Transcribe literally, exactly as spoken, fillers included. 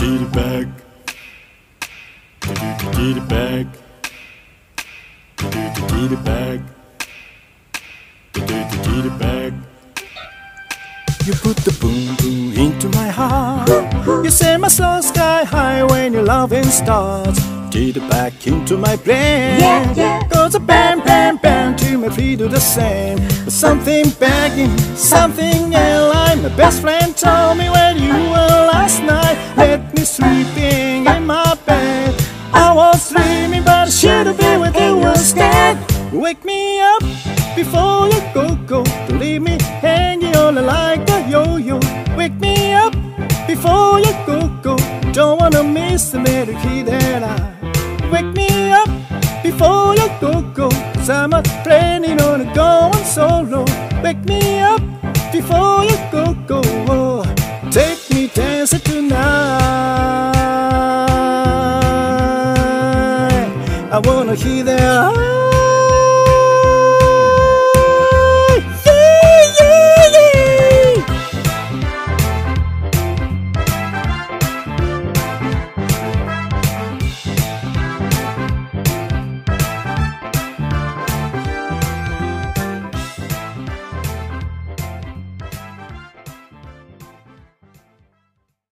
Get it back. Get it back. Get it back. Get it back. You put the boom boom into my heart. You set my soul sky high when your loving starts. Get it back into my brain. Yeah, yeah. Goes a bam bam bam till my feet do the same. But something begging, something airline. My best friend told me when you were last night. Let me sleeping in my bed. I was dreaming, but I should have been with you instead. Wake me up before you go go. Don't leave me hanging on like a yo-yo. Wake me up before you go go. Don't wanna miss the melody that I. Wake me up before you go go. Cause I'm not planning on going solo. Wake me up before you go go. Oh, take me dancing tonight. I wanna hear that.